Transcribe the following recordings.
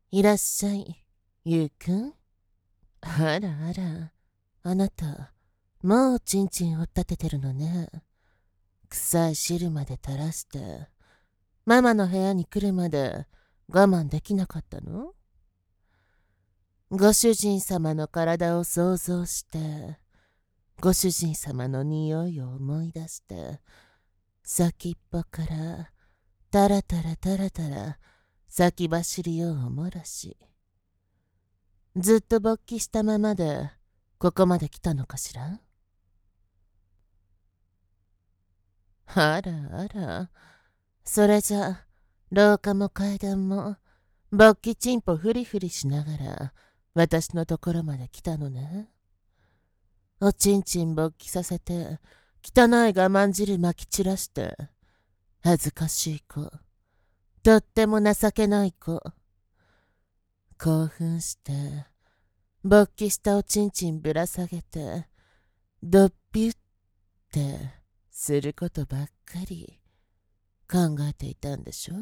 いらっしゃい、ゆうくん。あらあら、あなた、もうちんちんを立ててるのね。臭い汁まで垂らして、ママの部屋に来るまで我慢できなかったの？ご主人様の体を想像して、ご主人様の匂いを思い出して、先っぽからタラタラタラタラ先走りようを漏らし、ずっと勃起したままでここまで来たのかしら？あらあら、それじゃ廊下も階段も勃起チンポフリフリしながら私のところまで来たのね。おちんちん勃起させて汚い我慢汁まき散らして、恥ずかしい子、とっても情けない子。興奮して勃起したおちんちんぶら下げてドッピュってすることばっかり考えていたんでしょ？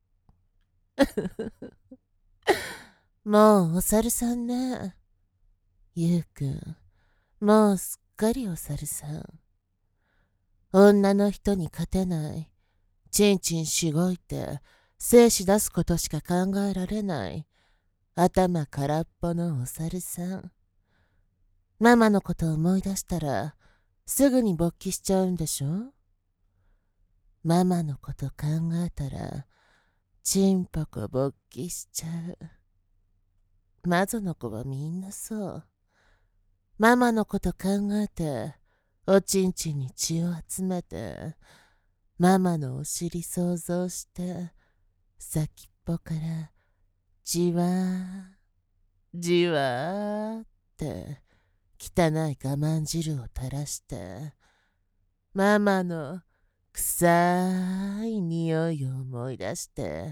もうお猿さんね。ゆうくん、もうすっかりお猿さん。女の人に勝てない。ちんちんしごいて、精子出すことしか考えられない。頭空っぽのお猿さん。ママのこと思い出したら、すぐに勃起しちゃうんでしょ？ママのこと考えたら、ちんぽこ勃起しちゃう。マゾの子はみんなそう。ママのこと考えて、おちんちんに血を集めて、ママのお尻想像して、先っぽからじわー、じわーって汚い我慢汁を垂らして、ママの臭い匂いを思い出して、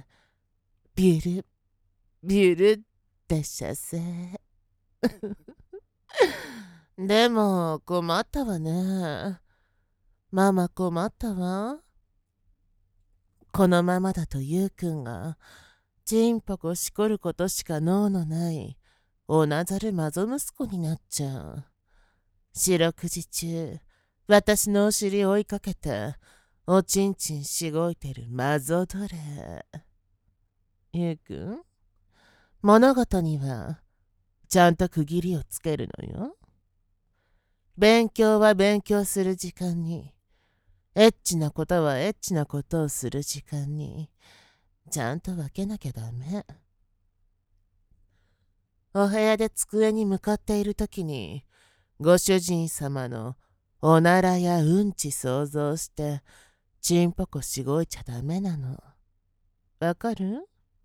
ビュル、ビュルって射精。でも困ったわね。ママ困ったわ。このままだとゆうくんがちんぽこしこることしか脳のないおなざるマゾ息子になっちゃう。四六時中私のお尻追いかけておちんちんしごいてるマゾ奴隷。ゆうくん、物事にはちゃんと区切りをつけるのよ。勉強は勉強する時間に、エッチなことはエッチなことをする時間に、ちゃんと分けなきゃダメ。お部屋で机に向かっているときに、ご主人様のおならやうんち想像して、ちんぽこしごいちゃダメなの。わかる？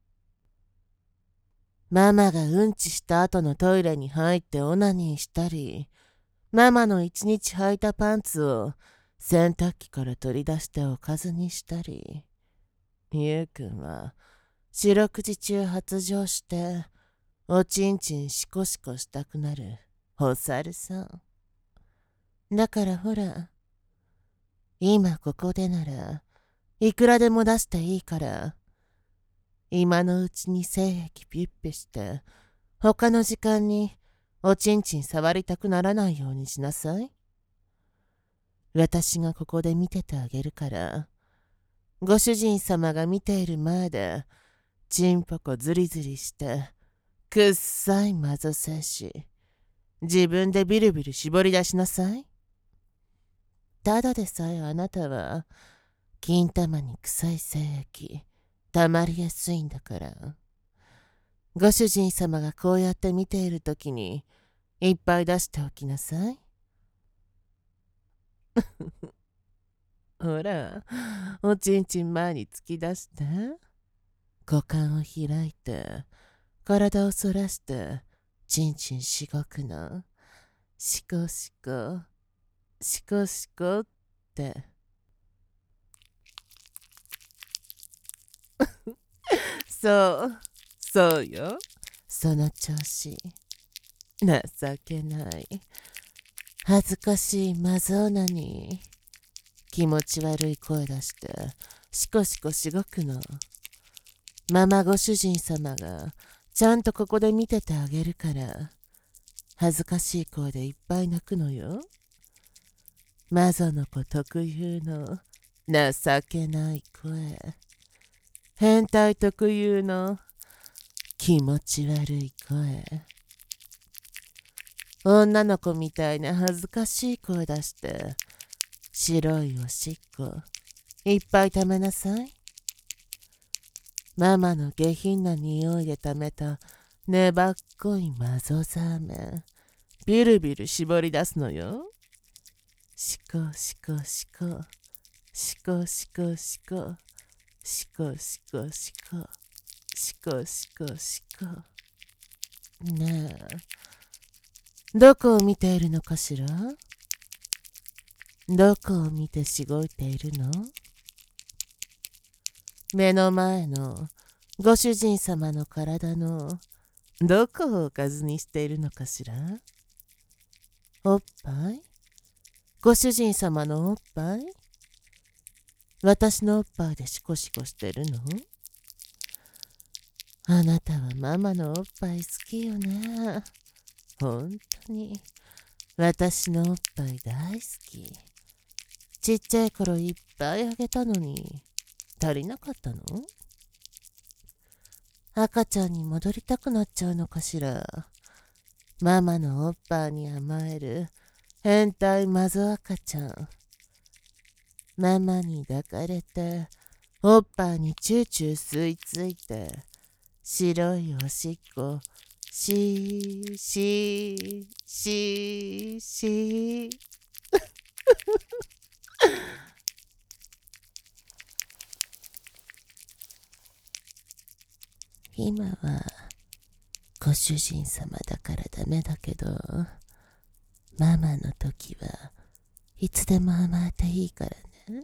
ママがうんちした後のトイレに入ってオナニーしたり、ママの一日履いたパンツを洗濯機から取り出しておかずにしたり、ゆうくんは四六時中発情しておちんちんシコシコしたくなるお猿さん。だからほら、今ここでならいくらでも出していいから、今のうちに精液ピュッピュして他の時間におちんちん触りたくならないようにしなさい。私がここで見ててあげるから、ご主人様が見ている前でちんぽこズリズリしてくっさいマゾ精子自分でビルビル絞り出しなさい。ただでさえあなたは金玉に臭い精液溜まりやすいんだから、ご主人様がこうやって見ているときにいっぱい出しておきなさい。ほら、おちんちん前に突き出して、股間を開いて、体を反らして、ちんちんしごくの。しこしこ、しこしこって。そう、そうよ。その調子。情けない。恥ずかしいマゾーナに。気持ち悪い声出して、しこしこしごくの。ママご主人様がちゃんとここで見ててあげるから、恥ずかしい声でいっぱい泣くのよ。マゾの子特有の情けない声。変態特有の気持ち悪い声。女の子みたいな恥ずかしい声出して、白いおしっこいっぱい溜めなさい。ママの下品な匂いで溜めた粘っこいマゾザーメン、ビルビル絞り出すのよ。シコシコシコ、シコシコシコ、シコシコシコ、シコシコシコ。ねえ、どこを見ているのかしら？どこを見てしごいているの？目の前のご主人様の体のどこをおかずにしているのかしら？おっぱい？ご主人様のおっぱい？私のおっぱいでシコシコしてるの？あなたはママのおっぱい好きよね。ほんとに。私のおっぱい大好き。ちっちゃい頃いっぱいあげたのに、足りなかったの？赤ちゃんに戻りたくなっちゃうのかしら。ママのおっぱいに甘える変態マゾ赤ちゃん。ママに抱かれて、おっぱいにチューチュー吸い付いて、白いおしっこ、しーしーしーしー。今はご主人様だからダメだけど、ママの時はいつでも甘えていいからね。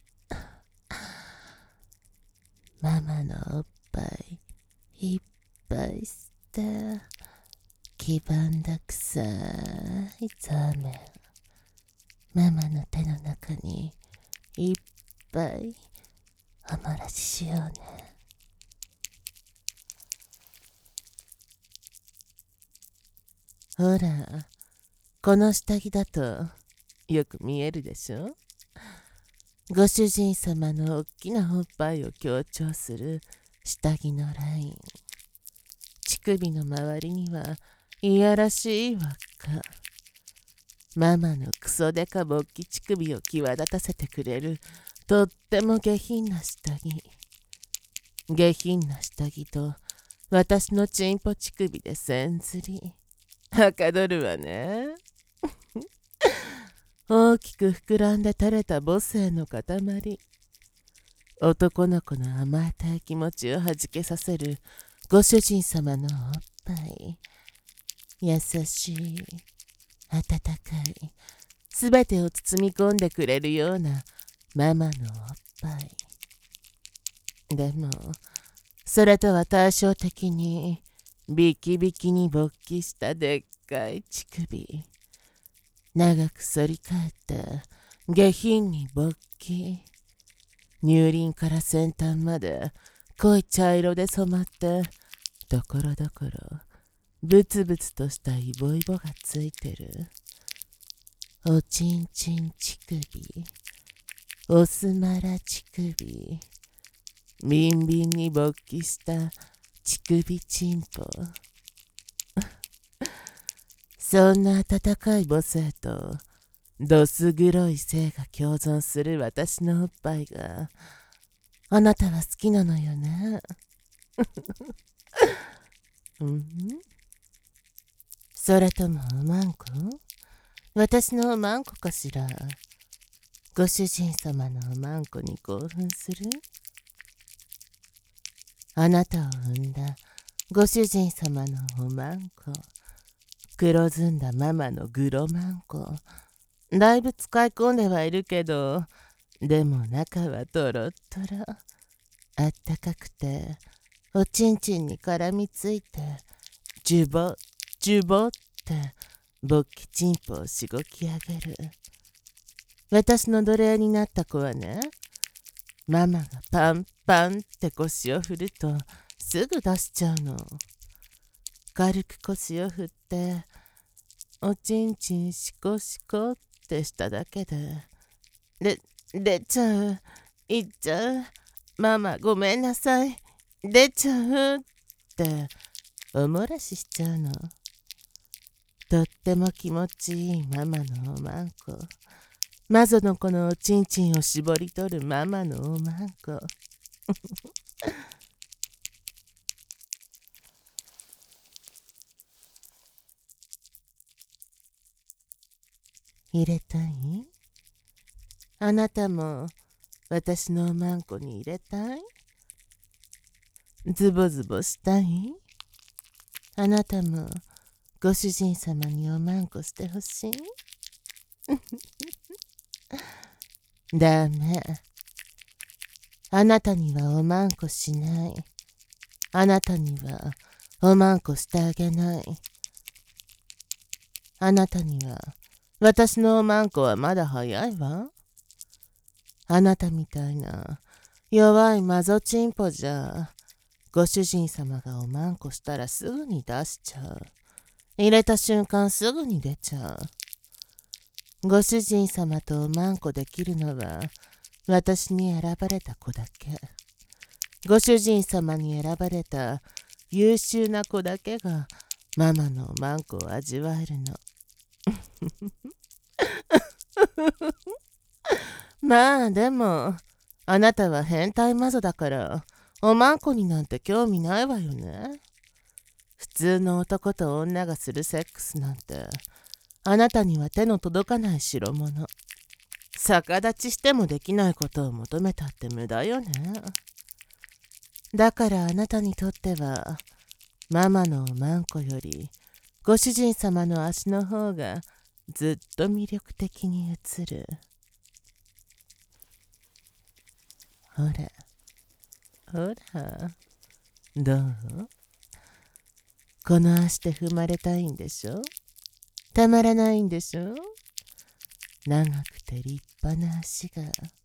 ママのおっぱいいっぱい吸って黄ばんだ臭いザーメン、ママの手の中にいっぱいおもらししようね。ほら、この下着だとよく見えるでしょ？ご主人様のおっきなおっぱいを強調する下着のライン。乳首の周りにはいやらしい輪っか。ママのクソデカ勃起乳首を際立たせてくれるとっても下品な下着。下品な下着と私のチンポ乳首で千釣り。はかどるわね。大きく膨らんで垂れた母性の塊。男の子の甘えたい気持ちをはじけさせるご主人様のおっぱい。優しい、温かい、すべてを包み込んでくれるようなママのおっぱい。でも、それとは対照的に、ビキビキに勃起したでっかい乳首。長く反り返って下品に勃起。乳輪から先端まで濃い茶色で染まって、ところどころブツブツとしたイボイボがついてる。おちんちん乳首、おすまら乳首、ビンビンに勃起した乳首チンポ。そんな温かい母性とどす黒い性が共存する私のおっぱいがあなたは好きなのよね。うん、それともおまんこ？私のおまんこかしら？ご主人様のおまんこに興奮する？あなたを産んだご主人様のおまんこ。黒ずんだママのグロマンコ。だいぶ使い込んではいるけど、でも中はトロットロ。あったかくて、おちんちんに絡みついて、ジュボ、ジュボって勃起チンポをしごき上げる。私の奴隷になった子はね、ママがパンパンって腰を振るとすぐ出しちゃうの。 軽く腰を振って、おちんちんシコシコってしただけで、出ちゃう、行っちゃう、ママごめんなさい、出ちゃうってお漏らししちゃうの。とっても気持ちいいママのおまんこ。マゾの子のおちんちんを絞り取るママのおまんこ。入れたい？あなたも私のおまんこに入れたい？ズボズボしたい？あなたもご主人様におまんこしてほしい？ダメ。あなたにはおまんこしない。あなたにはおまんこしてあげない。あなたには私のおまんこはまだ早いわ。あなたみたいな弱いマゾチンポじゃ、ご主人様がおまんこしたらすぐに出しちゃう。入れた瞬間すぐに出ちゃう。ご主人様とおまんこできるのは私に選ばれた子だけ。ご主人様に選ばれた優秀な子だけがママのおまんこを味わえるの。まあでも、あなたは変態マゾだからおまんこになんて興味ないわよね。普通の男と女がするセックスなんてあなたには手の届かない代物。逆立ちしてもできないことを求めたって無駄よね。だからあなたにとってはママのおまんこよりご主人様の足の方がずっと魅力的に映る。ほらほら、どう？この足で踏まれたいんでしょ？たまらないんでしょ？長くて立派な足が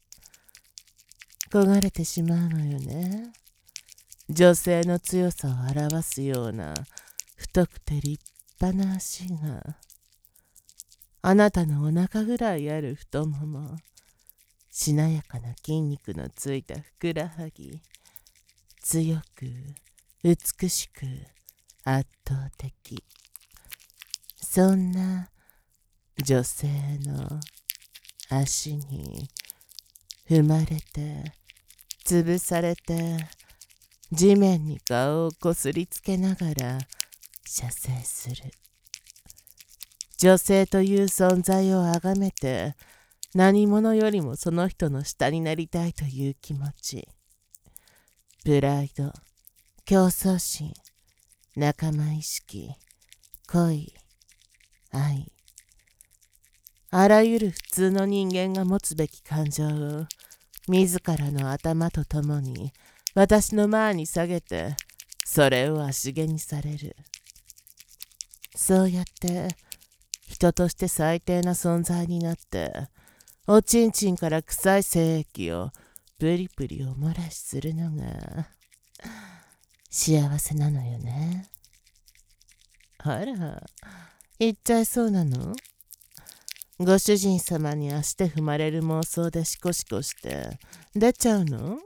焦がれてしまうのよね。女性の強さを表すような太くて立派な足が、あなたのお腹ぐらいある太もも、しなやかな筋肉のついたふくらはぎ、強く美しく圧倒的。そんな女性の足に踏まれて潰されて地面に顔をこすりつけながら射精する。女性という存在をあがめて何者よりもその人の下になりたいという気持ち、プライド、競争心、仲間意識、恋、愛、あらゆる普通の人間が持つべき感情を自らの頭とともに私の前に下げて、それを足毛にされる。そうやって人として最低な存在になって、おちんちんから臭い精液をプリプリお漏らしするのが幸せなのよね。あら、言っちゃいそうなの？ご主人様に足で踏まれる妄想でシコシコして出ちゃうの？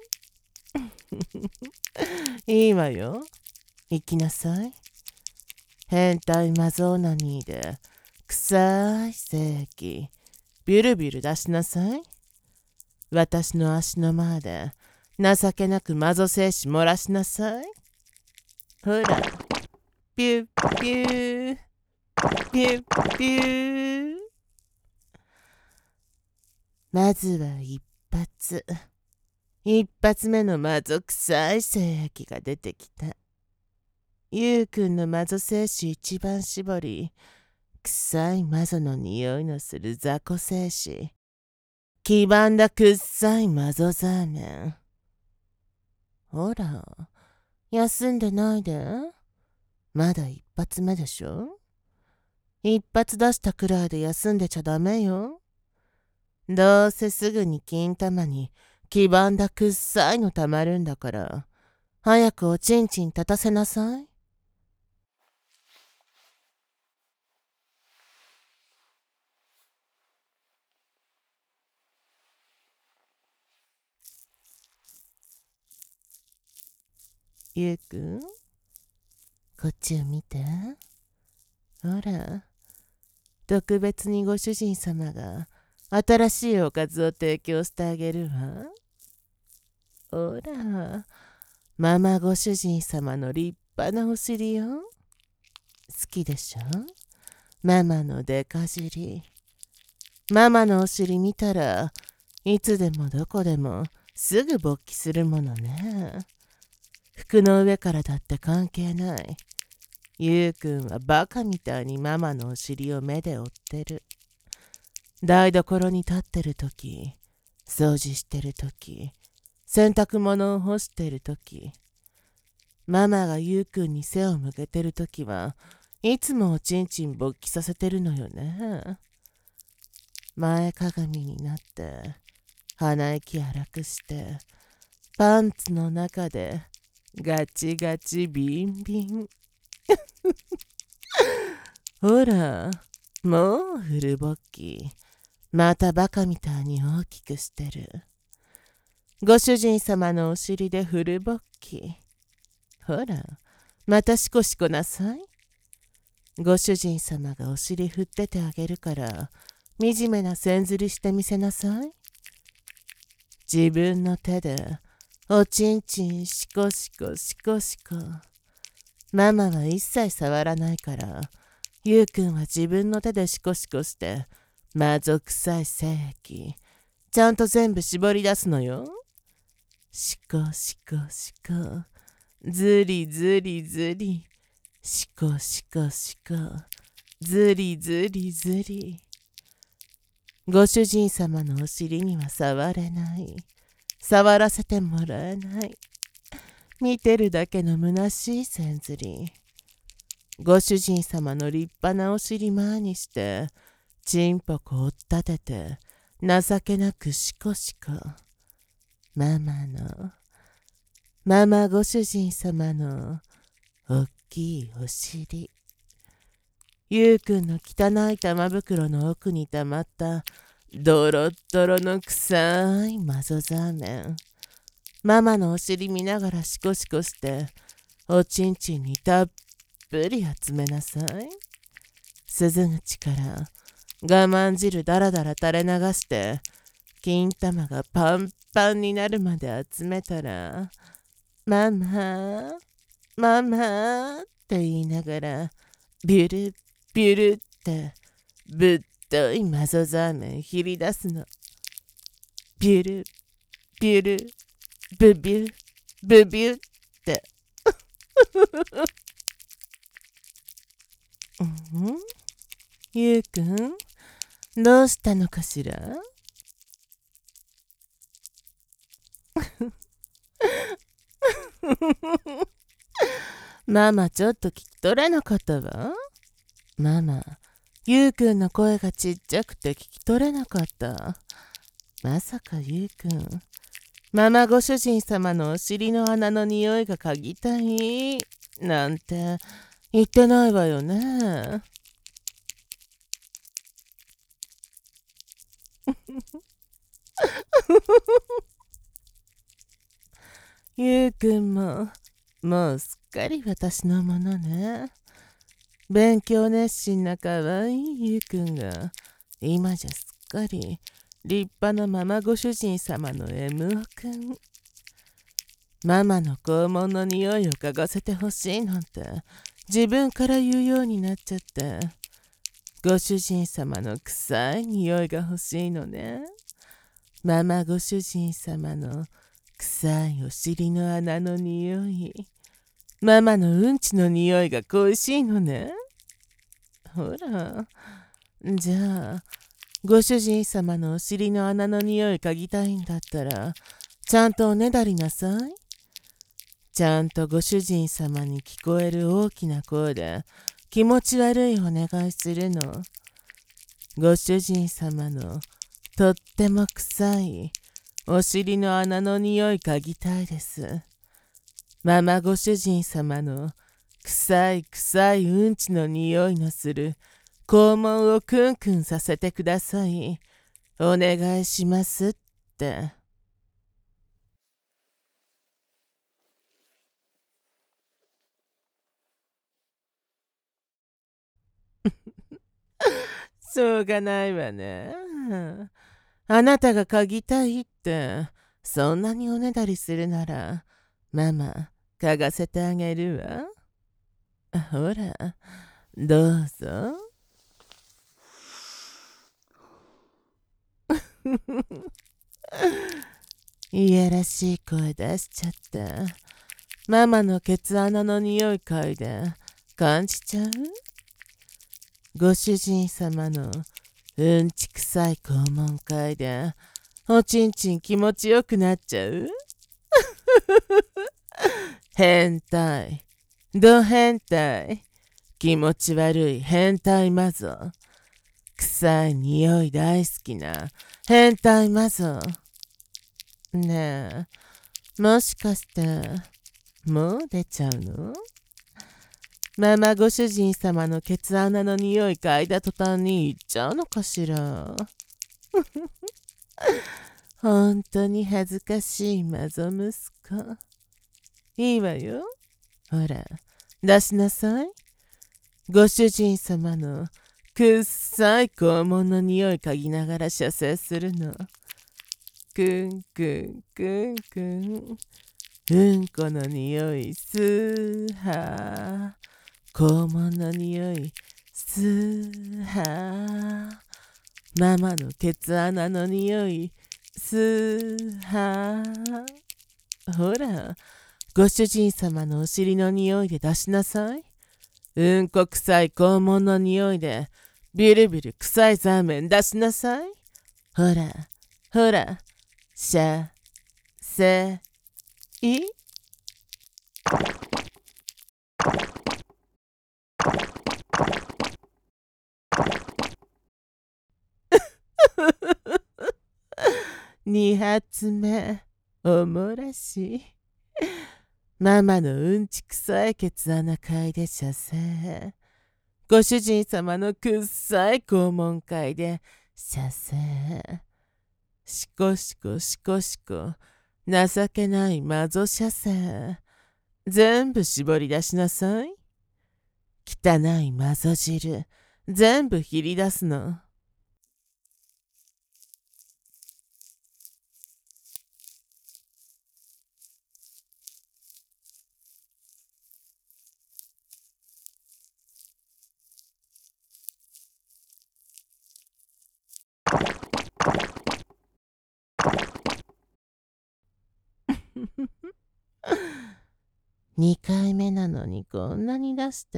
いいわよ。行きなさい。変態マゾーナニーで臭い精液ビュルビュル出しなさい。私の足の前で情けなくマゾ精子漏らしなさい。ほら、ピュッピューピュッピュー。まずは一発目のマゾ臭い精液が出てきた。ゆうくんのマゾ精子一番搾り、臭いマゾの匂いのする雑魚精子、黄ばんだくっさいマゾザーメン。ほら、休んでないで。まだ一発目でしょ？一発出したくらいで休んでちゃダメよ。どうせすぐに金玉に黄ばんだくっさいのたまるんだから、早くおちんちん立たせなさい。 ゆうくん、こっちを見て。ほら、特別にご主人様が新しいおかずを提供してあげるわ。ほら、ママご主人様の立派なお尻よ。好きでしょ？ママのデカ尻。ママのお尻見たらいつでもどこでもすぐ勃起するものね。服の上からだって関係ない。ゆうくんはバカみたいにママのお尻を目で追ってる。台所に立ってるとき、掃除してるとき、洗濯物を干してるとき、ママがゆうくんに背を向けてるときはいつもおちんちん勃起させてるのよね。前かがみになって鼻息荒くしてパンツの中でガチガチビンビン。ほら、もうフル勃起。またバカみたいに大きくしてる。ご主人様のお尻でフル勃起。ほら、またシコシコなさい。ご主人様がお尻振っててあげるから、惨めな線ずりしてみせなさい。自分の手で、おちんちんシコシコシコシコ。ママは一切触らないから、ゆうくんは自分の手でシコシコして、魔族臭い精液、ちゃんと全部絞り出すのよ。シコシコシコ、ずりずりずり、シコシコシコ、ずりずりずり。ご主人様のお尻には触れない。触らせてもらえない。見てるだけの虚しい線ずり。ご主人様の立派なお尻前にして、ちんぽこ追っ立てて、情けなくシコシコ。ママご主人様のおっきいお尻。ゆうくんの汚い玉袋の奥に溜まったドロッドロの臭いマゾザーメン。ママのお尻見ながらシコシコして、おちんちんにたっぷり集めなさい。鈴口から我慢汁だらだら垂れ流して、金玉がパンパンになるまで集めたら、ママ、ママって言いながら、ビュルビュルってぶっといマゾザーメン切り出すの。ビュルビュルブビュブビュって。ゆうくん、どうしたのかしら？ママちょっと聞き取れなかったわ。ママ、ゆうくんの声がちっちゃくて聞き取れなかった。まさかゆうくん、ママご主人様のお尻の穴の匂いが嗅ぎたいなんて言ってないわよね。ゆうくんも、もうすっかり私のものね。勉強熱心なかわいいゆうくんが、今じゃすっかり立派なママご主人様の M おくん。ママの肛門の匂いを嗅がせてほしいなんて自分から言うようになっちゃって、ご主人様の臭い匂いが欲しいのね。ママご主人様の臭いお尻の穴の匂い、ママのうんちの匂いが恋しいのね。ほら、じゃあご主人様のお尻の穴の匂い嗅ぎたいんだったら、ちゃんとおねだりなさい。ちゃんとご主人様に聞こえる大きな声で気持ち悪いお願いするの。ご主人様のとっても臭いお尻の穴の匂い嗅ぎたいです。ママご主人様の臭い臭いうんちの匂いのする肛門をクンクンさせてください。お願いしますって。 しょうがないわね。あなたが嗅ぎたいって、そんなにおねだりするなら、ママ、嗅がせてあげるわ。ほら、どうぞ。いやらしい声出しちゃった。ママのケツ穴の匂い嗅いで感じちゃう？ご主人様のうんちくさい肛門嗅いでおちんちん気持ちよくなっちゃう？変態。ド変態。気持ち悪い変態マゾ。臭い匂い大好きな変態マゾ。ねえ、もしかしてもう出ちゃうの？ママご主人様のケツ穴の匂い嗅いだ途端に言っちゃうのかしら。本当に恥ずかしいマゾ息子。いいわよ。ほら、出しなさい。ご主人様のくっさい肛門の匂い嗅ぎながら射精するの。くんくんくんくん。うんこの匂いスーハー。肛門の匂いスーハー。ママのケツ穴の匂いスーハー。ほら、ご主人様のお尻の匂いで出しなさい。うんこ臭い肛門の匂いでビルビル臭いザーメン出しなさい。ほら、ほら、しゃ、せ、い。二発目、おもらし。ママのうんちくさいケツ穴嗅いで射精。ご主人様のくっさい肛門嗅いで射精。しこしこしこしこ、情けないマゾ射精。全部絞り出しなさい。汚いマゾ汁、全部切り出すの。2回目なのにこんなに出して。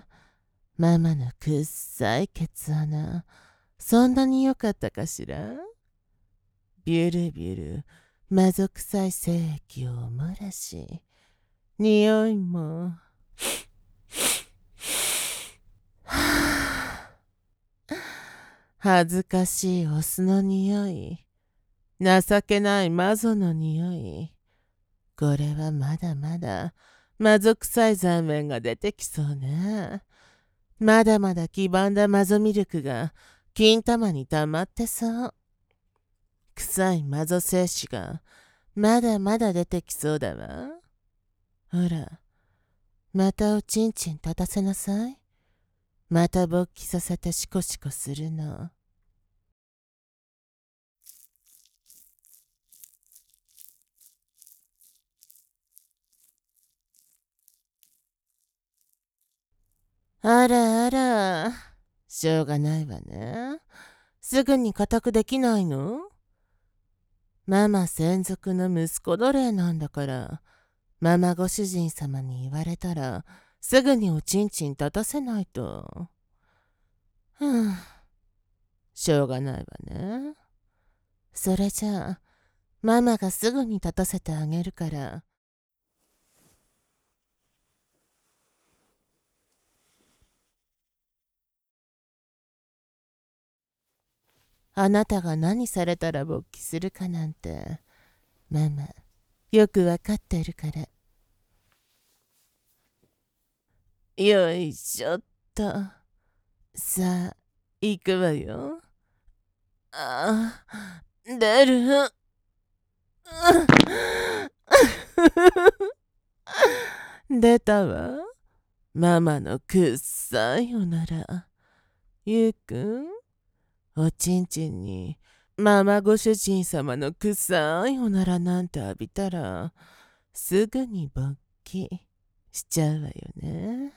ママのくっさいケツ穴、そんなに良かったかしら？ビュルビュル、魔族臭い精液を漏らし、匂いも、恥ずかしいオスの匂い、情けない魔女の匂い。これはまだまだ魔族臭い残面が出てきそうね。まだまだ黄ばんだマゾミルクが金玉に溜まってそう。臭いマゾ精子がまだまだ出てきそうだわ。ほら、またおちんちん立たせなさい。また勃起させてシコシコするの。あらあら、しょうがないわね。すぐに固くできないの？ママ専属の息子奴隷なんだから、ママご主人様に言われたら、すぐにおちんちん立たせないと。しょうがないわね。それじゃあ、ママがすぐに立たせてあげるから。あなたが何されたら勃起するかなんて、ママ、よくわかってるから。よいしょっと。さあ、行くわよ。ああ、出る。出たわ。ママのくっさいおなら。ゆうくん、 おちんちんにママご主人様の臭いおならなんて浴びたら、すぐに勃起しちゃうわよね。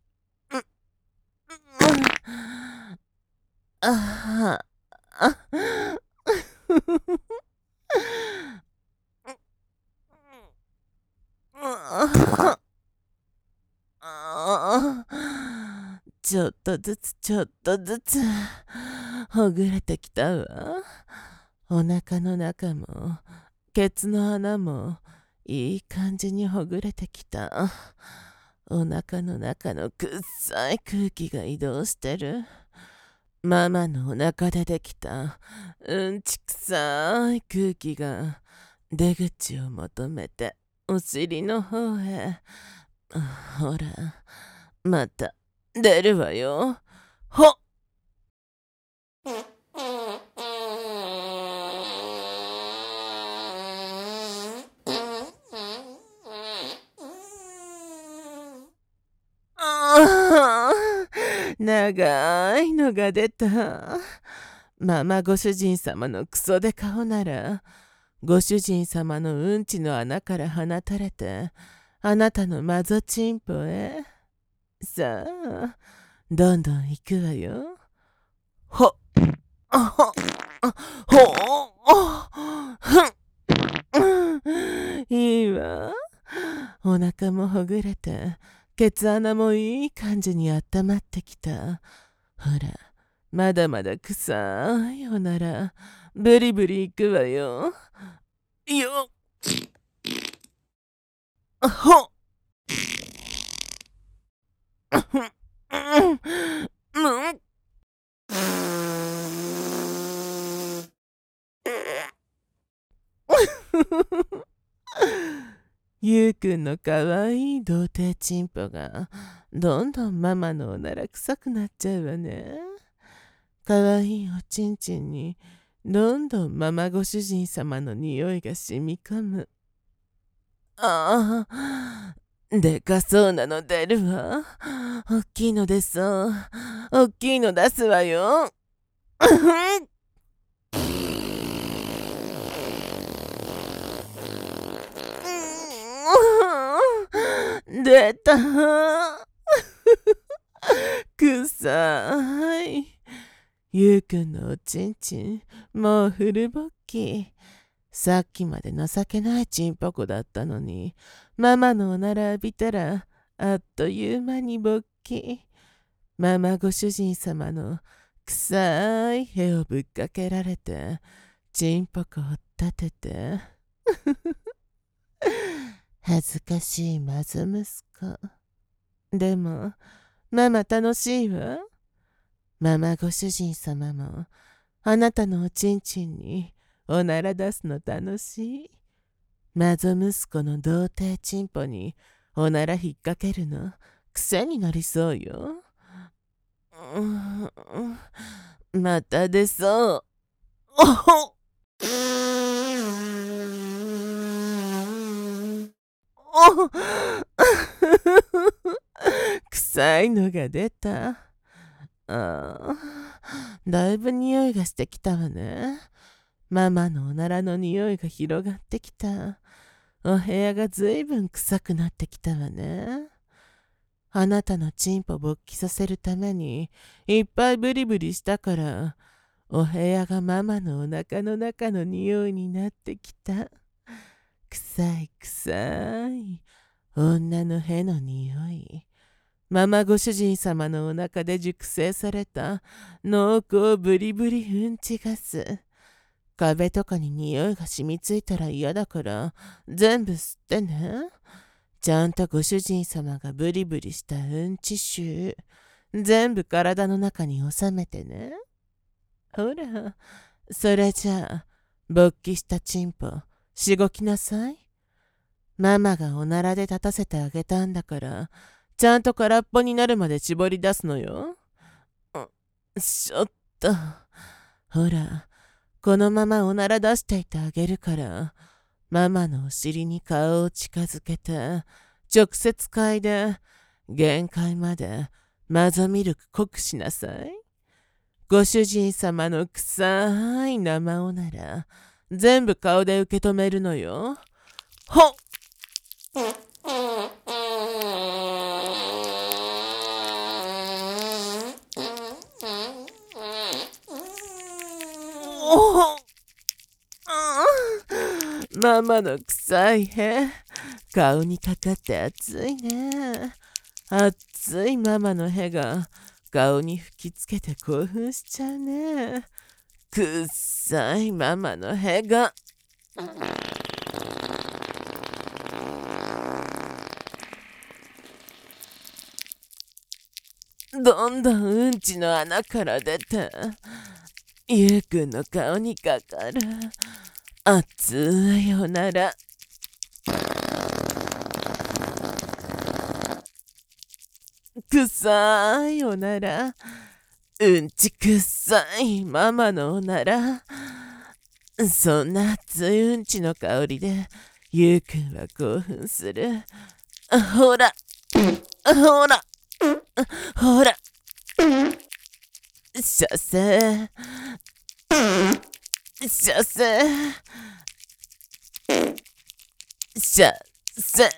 ああ、ちょっとずつちょっとずつほぐれてきたわ。お腹の中もケツの穴もいい感じにほぐれてきた。お腹の中のくっさい空気が移動してる。ママのお腹でできたうんちくさい空気が出口を求めてお尻の方へ。ほら、また出るわよ。ほっあー長いのが出た。ママご主人様のクソで顔なら、ご主人様のうんちの穴から放たれて、あなたのマゾチンポへ。さあ、どんどん行くわよ。ほっ、あほっ、あほっ、いいわ。お腹もほぐれて、ケツ穴もいい感じに温まってきた。ほら、まだまだ臭いおなら、ブリブリいくわよ。よっ、ほっ、うん、ゆうくんのかわいい童貞チンポがどんどんママのおなら臭くなっちゃうわね。かわいいおちんちんにどんどんママご主人様の匂いが染み込む。ああ、でかそうなの出るわ。おっきいの出そう。おっきいの出すわよ。出た。くさい。ゆうくんのおちんちん、もうフルボッキ。さっきまで情けないちんぽこだったのに、ママのおなら浴びたら、あっという間に勃起。ママご主人様の臭い屁をぶっかけられて、ちんぽこを立てて。恥ずかしいマゾ息子。でも、ママ楽しいわ。ママご主人様も、あなたのおちんちんにおなら出すの楽しい。マゾ息子の童貞チンポにおなら引っ掛けるの癖になりそうよ。また出そう。おほお臭いのが出た。だいぶ匂いがしてきたわね。ママのおならの匂いが広がってきた。お部屋がずいぶん臭くなってきたわね。あなたのチンポ勃起させるためにいっぱいブリブリしたから、お部屋がママのお腹の中の匂いになってきた。臭い臭い女の屁の匂い。ママご主人様のお腹で熟成された濃厚ブリブリうんちガス。壁とかに匂いが染みついたら嫌だから全部吸ってね。ちゃんとご主人様がブリブリしたうんち臭全部体の中に収めてね。ほら、それじゃあ勃起したチンポしごきなさい。ママがおならで立たせてあげたんだからちゃんと空っぽになるまで絞り出すのよ。ちょっと。ほら、このままおなら出していてあげるから、ママのお尻に顔を近づけて、直接嗅いで、限界までマゾミルク濃くしなさい。 ご主人様の臭い生おなら、全部顔で受け止めるのよ。ほっおっママの臭い毛、顔にかかって熱いね。熱いママの毛が顔に吹きつけて興奮しちゃうね。くっさいママの毛が。どんどんうんちの穴から出て、ゆうくんの顔にかかる。熱いおなら。くさいおなら。うんちくっさいママのおなら。そんな熱いうんちの香りで、ゆうくんは興奮する。ほら、ほら、ほら。射精、射精、射精。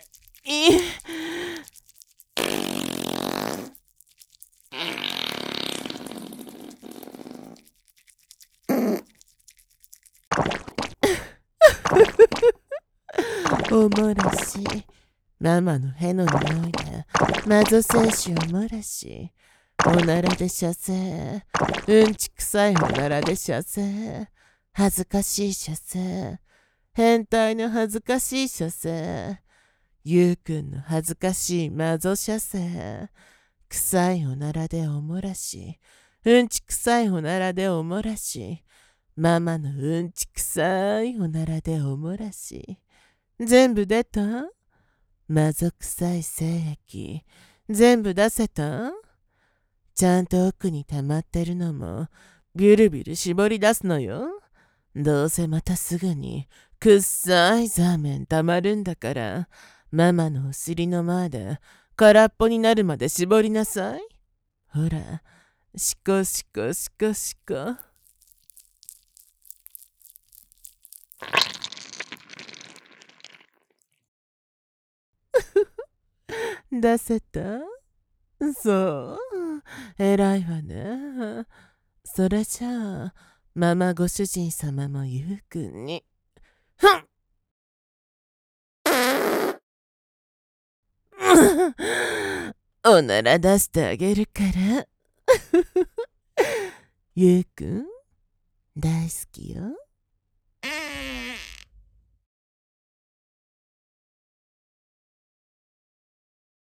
おもらし、ママのへの匂いでマゾ精子を漏らし、おならで射精、うんちくさいおならで射精、恥ずかしい射精、変態の恥ずかしい射精、ゆうくんの恥ずかしいマゾ射精、臭いおならでおもらし、うんちくさいおならでおもらし、ママのうんちくさいおならでおもらし、全部出た？マゾ臭い精液、全部出せた？ちゃんと奥に溜まってるのも、ビュルビュル絞り出すのよ。どうせまたすぐに、くっさいザーメン溜まるんだから、ママのお尻の前で、空っぽになるまで絞りなさい。ほら、シコシコシコシコ。出せた？そう。偉いわね。それじゃあ、ママご主人様もゆうくんに。ふんおなら出してあげるから。ゆうくん、大好きよ。